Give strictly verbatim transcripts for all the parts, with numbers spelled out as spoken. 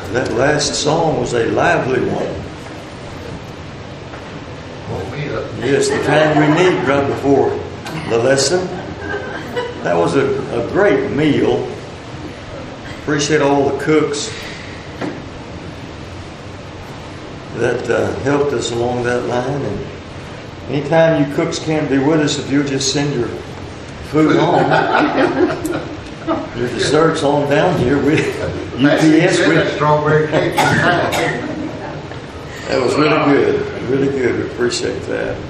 That last song was a lively one. Yes, the kind we need right before the lesson. That was a, a great meal. Appreciate all the cooks that uh, helped us along that line. And anytime you cooks can't be with us, if you'll just send your food on, your desserts on down here. We U P S. We, strawberry cake. That was really good. Really good. We appreciate that.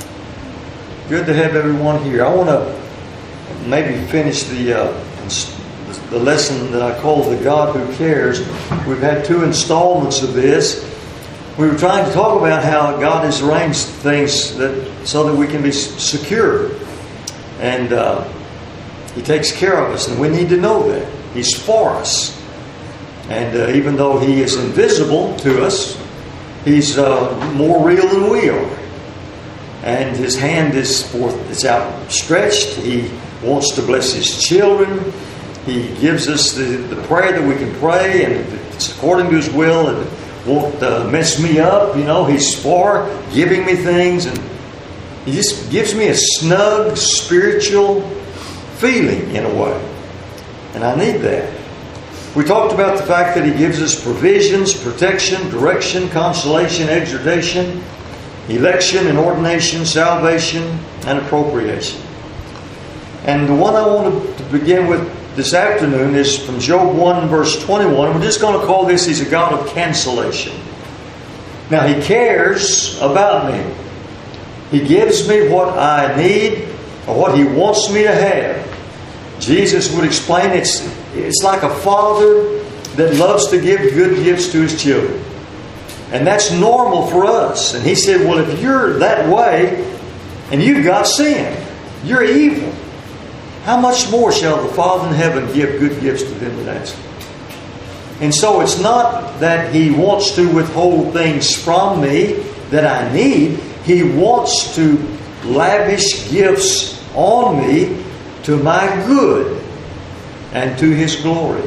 Good to have everyone here. I want to maybe finish the uh, the lesson that I call The God Who Cares. We've had two installments of this. We were trying to talk about how God has arranged things that so that we can be secure. And uh, He takes care of us. And we need to know that. He's for us. And uh, even though He is invisible to us, He's uh, more real than we are. And His hand is forth, it's outstretched. He wants to bless His children. He gives us the, the prayer that we can pray, and it's according to His will, and it won't uh, mess me up. You know, He's for giving me things, and He just gives me a snug spiritual feeling in a way. And I need that. We talked about the fact that He gives us provisions, protection, direction, consolation, exhortation, election and ordination, salvation, and appropriation. And the one I want to begin with this afternoon is from Job one, verse twenty-one. We're just going to call this, He's a God of cancellation. Now, He cares about me. He gives me what I need or what He wants me to have. Jesus would explain it's, it's like a father that loves to give good gifts to his children. And that's normal for us. And He said, well, if you're that way and you've got sin, you're evil, how much more shall the Father in heaven give good gifts to them that ask Him? And so it's not that He wants to withhold things from me that I need. He wants to lavish gifts on me to my good and to His glory.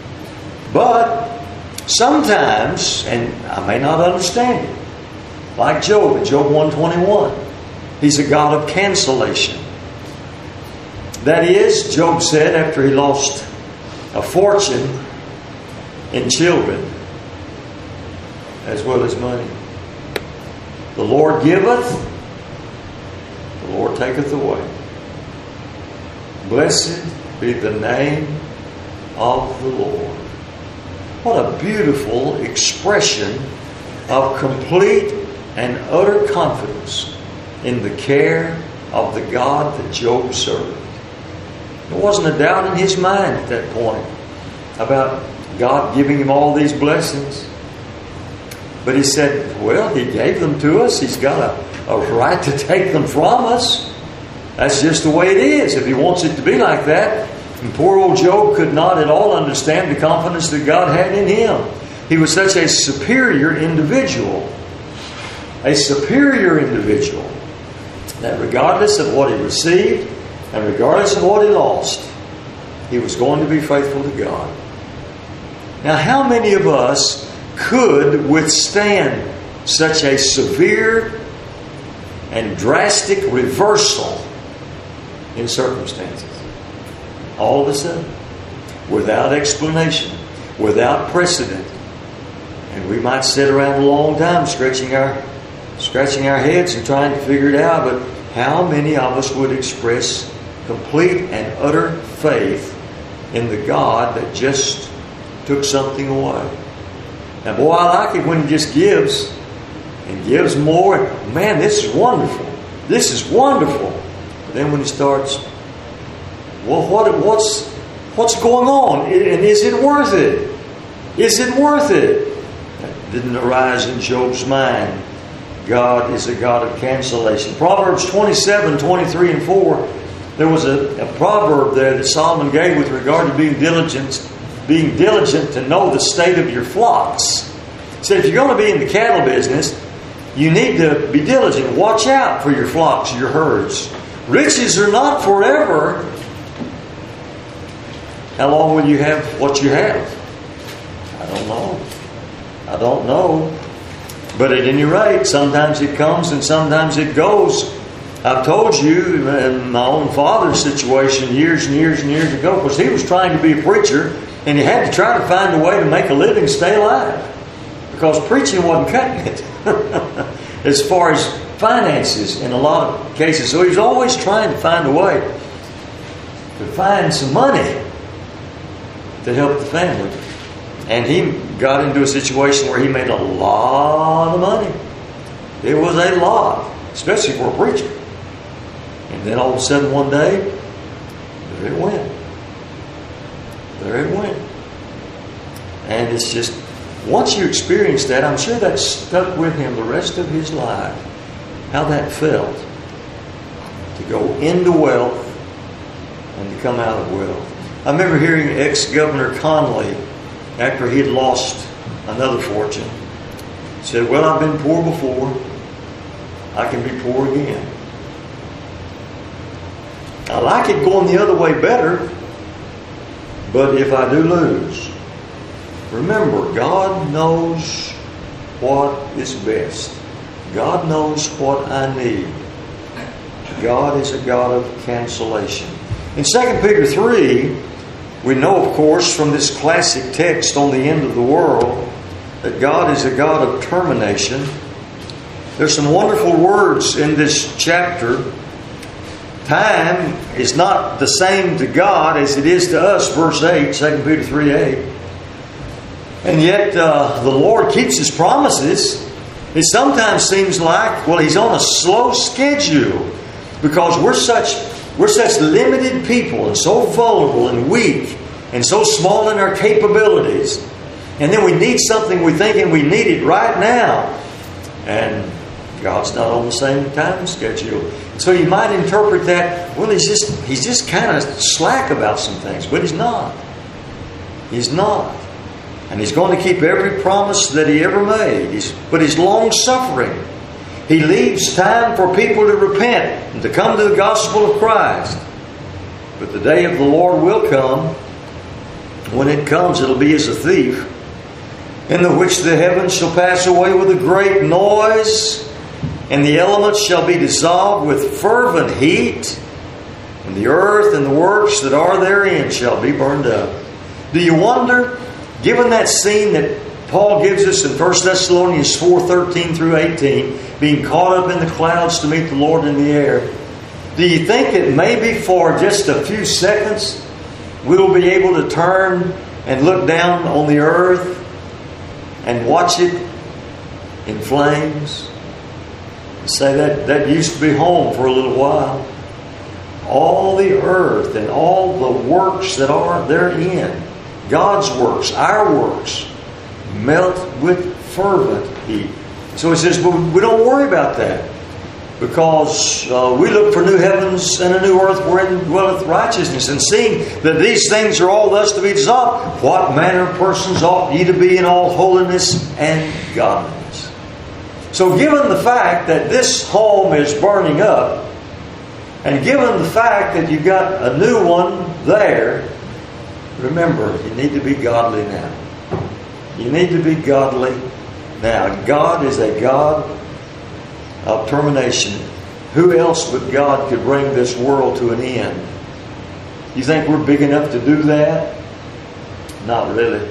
But sometimes, and I may not understand it, like Job in Job one twenty-one, He's a God of cancellation. That is, Job said after he lost a fortune in children as well as money, the Lord giveth, the Lord taketh away. Blessed be the name of the Lord. What a beautiful expression of complete and utter confidence in the care of the God that Job served. There wasn't a doubt in his mind at that point about God giving him all these blessings. But he said, well, He gave them to us. He's got a, a right to take them from us. That's just the way it is. If He wants it to be like that. And poor old Job could not at all understand the confidence that God had in him. He was such a superior individual. A superior individual. That regardless of what he received, and regardless of what he lost, he was going to be faithful to God. Now, how many of us could withstand such a severe and drastic reversal in circumstances? All of a sudden, without explanation, without precedent. And we might sit around a long time scratching our, scratching our heads and trying to figure it out, but how many of us would express complete and utter faith in the God that just took something away? Now, boy, I like it when He just gives and gives more. Man, this is wonderful. This is wonderful. But then when He starts, well, what, what's what's going on? And is it worth it? Is it worth it? That didn't arise in Job's mind. God is a God of cancellation. Proverbs twenty-seven, twenty-three and four. There was a, a proverb there that Solomon gave with regard to being diligent, being diligent to know the state of your flocks. He said, if you're going to be in the cattle business, you need to be diligent. Watch out for your flocks, your herds. Riches are not forever. How long will you have what you have? I don't know. I don't know. But at any rate, sometimes it comes and sometimes it goes. I've told you in my own father's situation years and years and years ago, because he was trying to be a preacher and he had to try to find a way to make a living, stay alive. Because preaching wasn't cutting it as far as finances in a lot of cases. So he was always trying to find a way to find some money to help the family. And he got into a situation where he made a lot of money. It was a lot, especially for a preacher. And then all of a sudden one day, there it went. There it went. And it's just, once you experience that, I'm sure that stuck with him the rest of his life. How that felt to go into wealth and to come out of wealth. I remember hearing ex-Governor Conley, after he had lost another fortune, said, well, I've been poor before. I can be poor again. I like it going the other way better, but if I do lose, remember, God knows what is best. God knows what I need. God is a God of cancellation. In Second Peter three, we know, of course, from this classic text on the end of the world, that God is a God of termination. There's some wonderful words in this chapter. Time is not the same to God as it is to us, verse eight, Second Peter three eight. And yet uh, the Lord keeps His promises. It sometimes seems like, well, He's on a slow schedule because we're such we're such limited people and so vulnerable and weak and so small in our capabilities. And then we need something, we think, and we need it right now. And God's not on the same time schedule. So you might interpret that, well, He's just He's just kind of slack about some things. But He's not. He's not. And He's going to keep every promise that He ever made. He's, but He's long-suffering. He leaves time for people to repent and to come to the gospel of Christ. But the day of the Lord will come. When it comes, it'll be as a thief, in the which the heavens shall pass away with a great noise, and the elements shall be dissolved with fervent heat, and the earth and the works that are therein shall be burned up. Do you wonder, given that scene that Paul gives us in First Thessalonians four thirteen through eighteen, being caught up in the clouds to meet the Lord in the air, do you think that maybe for just a few seconds we'll be able to turn and look down on the earth and watch it in flames? Say that that used to be home for a little while. All the earth and all the works that are therein, God's works, our works, melt with fervent heat. So he says, well, we don't worry about that, because uh, we look for new heavens and a new earth wherein dwelleth righteousness, and seeing that these things are all thus to be dissolved, what manner of persons ought ye to be in all holiness and godliness? So given the fact that this home is burning up, and given the fact that you've got a new one there, remember, you need to be godly now. You need to be godly now. God is a God of termination. Who else but God could bring this world to an end? You think we're big enough to do that? Not really.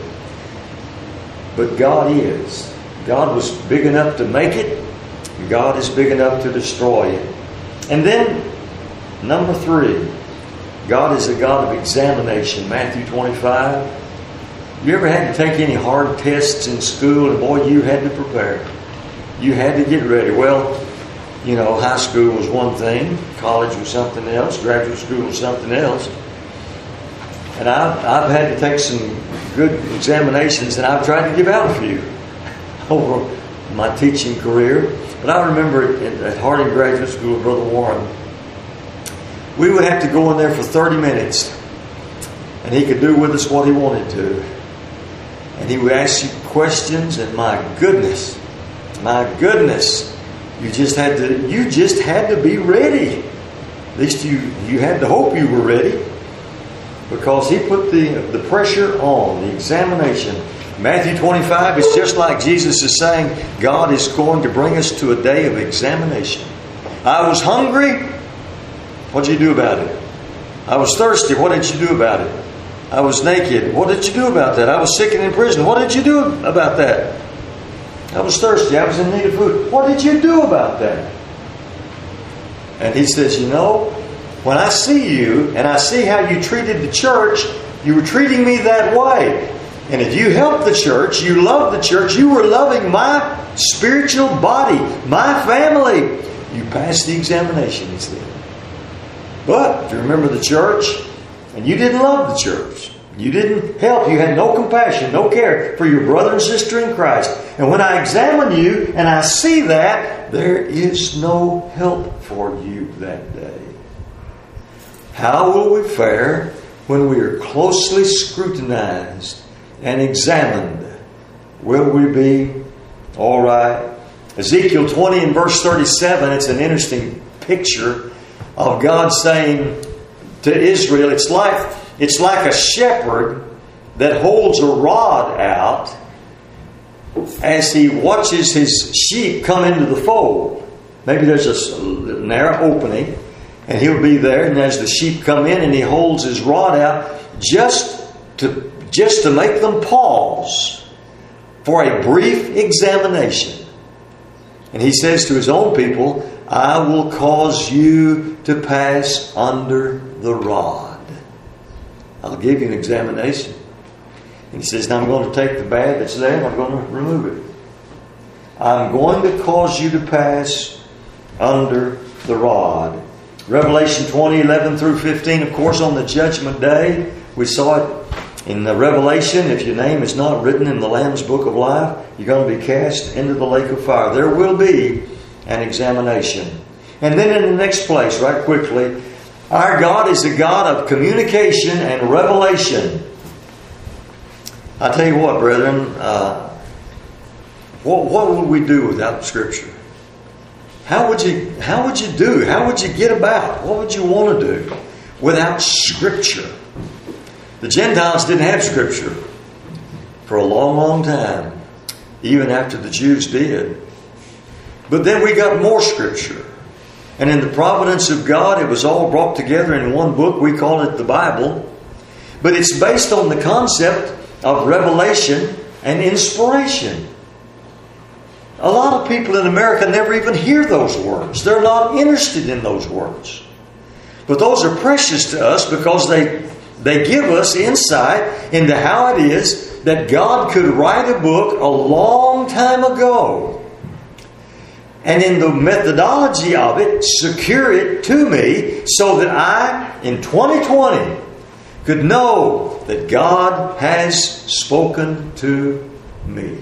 But God is. God was big enough to make it. God is big enough to destroy it. And then, number three, God is a God of examination. Matthew twenty-five. You ever had to take any hard tests in school, and boy, you had to prepare. You had to get ready. Well, you know, high school was one thing, college was something else, graduate school was something else. And I've, I've had to take some good examinations, and I've tried to give out a few over my teaching career. But I remember at Harding Graduate School with Brother Warren, we would have to go in there for thirty minutes, and he could do with us what he wanted to. And he would ask you questions, and my goodness, my goodness, you just had to you just had to be ready. At least you, you had to hope you were ready, because he put the, the pressure on, the examination. Matthew twenty-five is just like Jesus is saying, God is going to bring us to a day of examination. I was hungry. What did you do about it? I was thirsty. What did you do about it? I was naked. What did you do about that? I was sick and in prison. What did you do about that? I was thirsty. I was in need of food. What did you do about that? And he says, you know, when I see you and I see how you treated the church, you were treating me that way. And if you helped the church, you loved the church, you were loving my spiritual body, my family. You passed the examination, he said. But if you remember the church, and you didn't love the church, you didn't help, you had no compassion, no care for your brother and sister in Christ. And when I examine you and I see that, there is no help for you that day. How will we fare when we are closely scrutinized and examined? Will we be all right? Ezekiel twenty and verse thirty-seven, it's an interesting picture of God saying to Israel, it's like, it's like a shepherd that holds a rod out as he watches his sheep come into the fold. Maybe there's a narrow opening, and he'll be there, and as the sheep come in, and he holds his rod out just to just to make them pause for a brief examination. And he says to his own people, I will cause you to pass under the rod. I'll give you an examination. And he says, now I'm going to take the bad that's there and I'm going to remove it. I'm going to cause you to pass under the rod. Revelation twenty, eleven through fifteen, of course, on the judgment day, we saw it in the Revelation. If your name is not written in the Lamb's book of life, you're going to be cast into the lake of fire. There will be an examination. And then in the next place, right quickly, our God is a God of communication and revelation. I tell you what, brethren, uh, what, what would we do without Scripture? How would you how would you do? How would you get about? What would you want to do without Scripture? The Gentiles didn't have Scripture for a long, long time, even after the Jews did. But then we got more Scripture. And in the providence of God, it was all brought together in one book. We call it the Bible. But it's based on the concept of revelation and inspiration. A lot of people in America never even hear those words. They're not interested in those words. But those are precious to us because they, they give us insight into how it is that God could write a book a long time ago. And in the methodology of it, secure it to me so that I, in twenty twenty, could know that God has spoken to me.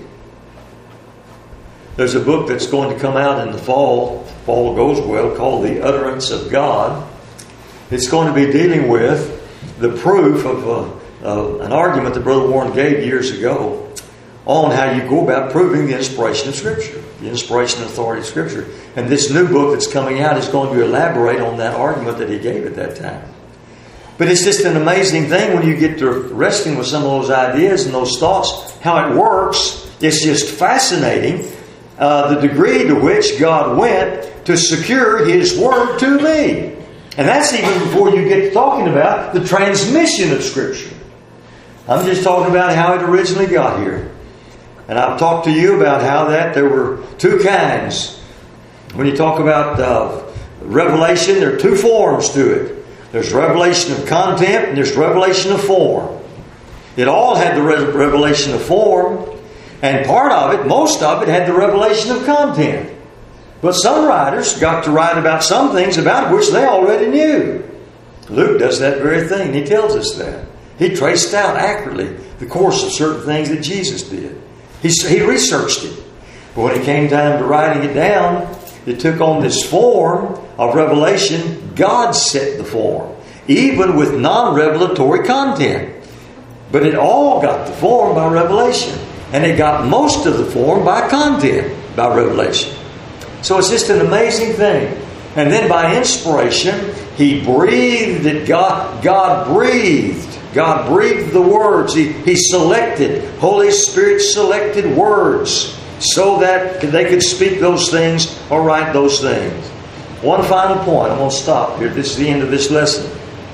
There's a book that's going to come out in the fall, if fall goes well, called The Utterance of God. It's going to be dealing with the proof of uh, uh, an argument that Brother Warren gave years ago on how you go about proving the inspiration of Scripture, the inspiration and authority of Scripture. And this new book that's coming out is going to elaborate on that argument that he gave at that time. But it's just an amazing thing when you get to wrestling with some of those ideas and those thoughts, how it works. It's just fascinating, uh, the degree to which God went to secure His Word to me. And that's even before you get to talking about the transmission of Scripture. I'm just talking about how it originally got here. And I've talked to you about how that there were two kinds. When you talk about uh, revelation, there are two forms to it. There's revelation of content and there's revelation of form. It all had the re- revelation of form. And part of it, most of it, had the revelation of content. But some writers got to write about some things about which they already knew. Luke does that very thing. He tells us that. He traced out accurately the course of certain things that Jesus did. He, he researched it. But when it came time to writing it down, it took on this form of revelation. God set the form, even with non-revelatory content. But it all got the form by revelation. And it got most of the form by content, by revelation. So it's just an amazing thing. And then by inspiration, He breathed it. God, God breathed God breathed the words. He, he selected, Holy Spirit selected words so that they could speak those things or write those things. One final point. I'm going to stop here. This is the end of this lesson.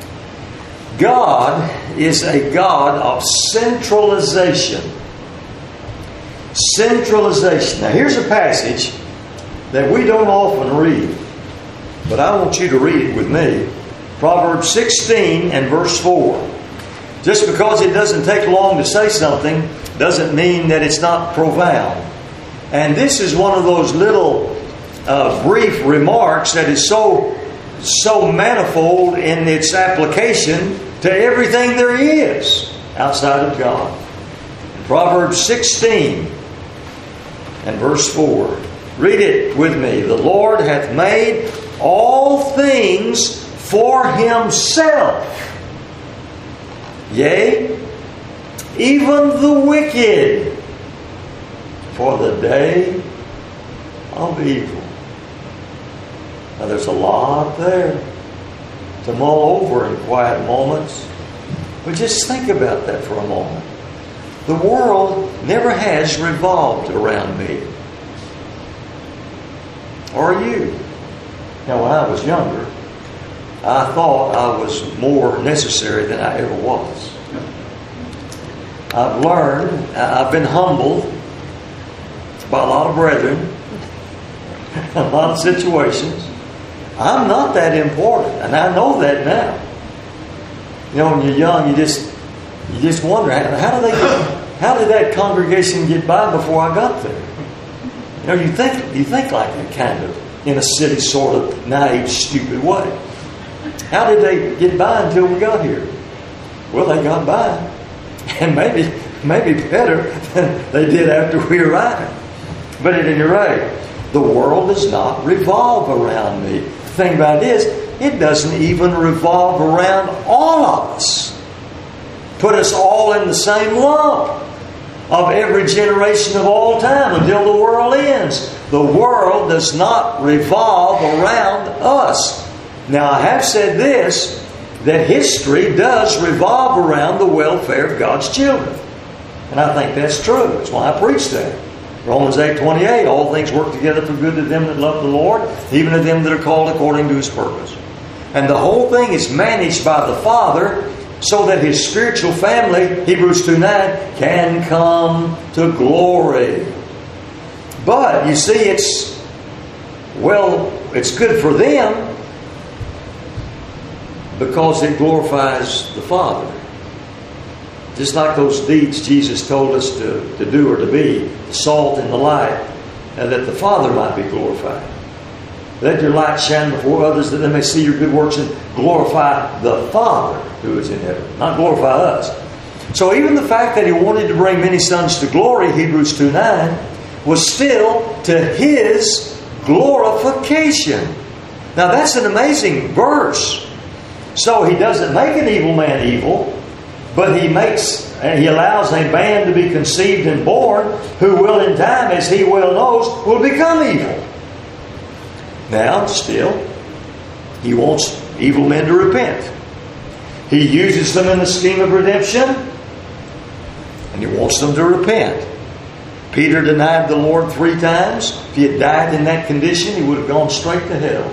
God is a God of centralization. Centralization. Now here's a passage that we don't often read, but I want you to read it with me. Proverbs sixteen and verse four. Just because it doesn't take long to say something doesn't mean that it's not profound. And this is one of those little uh, brief remarks that is so, so manifold in its application to everything there is outside of God. Proverbs sixteen and verse four. Read it with me. The Lord hath made all things for Himself. Yea, even the wicked for the day of evil. Now there's a lot there to mull over in quiet moments. But just think about that for a moment. The world never has revolved around me. Or you. Now when I was younger, I thought I was more necessary than I ever was. I've learned, I've been humbled by a lot of brethren, a lot of situations. I'm not that important, and I know that now. You know, when you're young, you just you just wonder how, how do they how did that congregation get by before I got there? You know, you think you think like that kind of in a silly, sort of naive, stupid way. How did they get by until we got here? Well, they got by, and maybe maybe better than they did after we arrived. But at any rate, the world does not revolve around me. The thing about it is, it doesn't even revolve around all of us. Put us all in the same lump of every generation of all time until the world ends. The world does not revolve around us. Now, I have said this, that history does revolve around the welfare of God's children. And I think that's true. That's why I preach that. Romans eight twenty-eight, all things work together for good to them that love the Lord, even to them that are called according to His purpose. And the whole thing is managed by the Father so that His spiritual family, Hebrews two nine, can come to glory. But, you see, it's, well, it's good for them because it glorifies the Father. Just like those deeds Jesus told us to, to do or to be, the salt and the light, and that the Father might be glorified. Let your light shine before others that they may see your good works and glorify the Father who is in heaven, not glorify us. So even the fact that He wanted to bring many sons to glory, Hebrews two nine, was still to His glorification. Now that's an amazing verse. So He doesn't make an evil man evil, but He makes, He allows a man to be conceived and born who will in time, as He well knows, will become evil. Now, still, He wants evil men to repent. He uses them in the scheme of redemption, and He wants them to repent. Peter denied the Lord three times. If he had died in that condition, he would have gone straight to hell.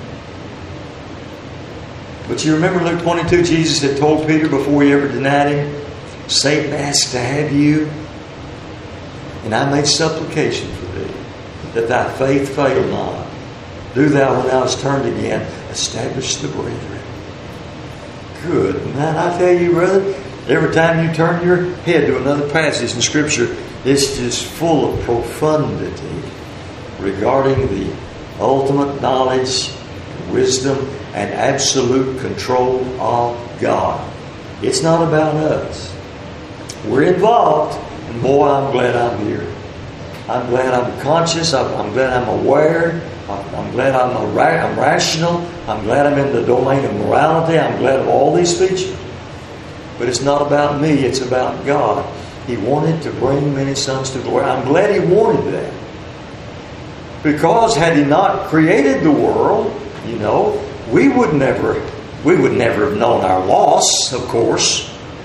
But you remember Luke twenty-two, Jesus had told Peter before he ever denied Him, Satan asked to have you, and I made supplication for thee, that thy faith fail not. Do thou, when thou hast turned again, establish the brethren. Good. Man, I tell you, brother, every time you turn your head to another passage in Scripture, it's just full of profundity regarding the ultimate knowledge, wisdom, and absolute control of God. It's not about us. We're involved, and boy, I'm glad I'm here. I'm glad I'm conscious. I'm, I'm glad I'm aware. I'm, I'm glad I'm, a ra- I'm rational. I'm glad I'm in the domain of morality. I'm glad of all these features. But it's not about me. It's about God. He wanted to bring many sons to glory. I'm glad He wanted that. Because had He not created the world, you know, we would never, we would never have known our loss, of course.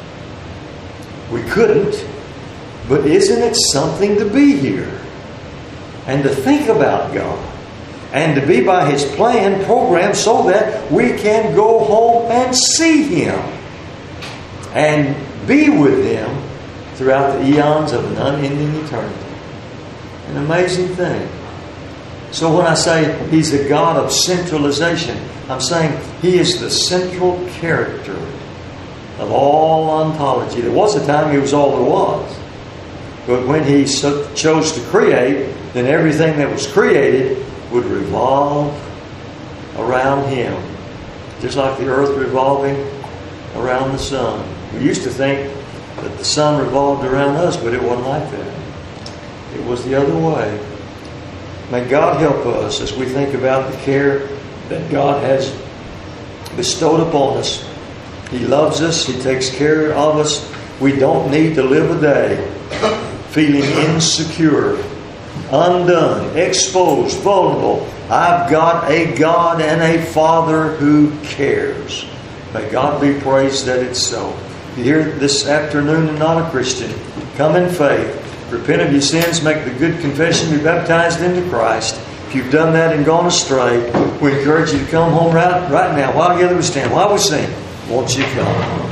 We couldn't. But isn't it something to be here? And to think about God. And to be by His plan programmed so that we can go home and see Him. And be with Him throughout the eons of an unending eternity. An amazing thing. So when I say He's a God of centralization, I'm saying He is the central character of all ontology. There was a time He was all there was. But when He so chose to create, then everything that was created would revolve around Him. Just like the earth revolving around the sun. We used to think that the sun revolved around us, but it wasn't like that. It was the other way. May God help us as we think about the care that God has bestowed upon us. He loves us. He takes care of us. We don't need to live a day feeling insecure, undone, exposed, vulnerable. I've got a God and a Father who cares. May God be praised that it's so. If you're here this afternoon and not a Christian, come in faith. Repent of your sins, make the good confession, be baptized into Christ. If you've done that and gone astray, we encourage you to come home right, right now. While together we stand, while we sing, won't you come?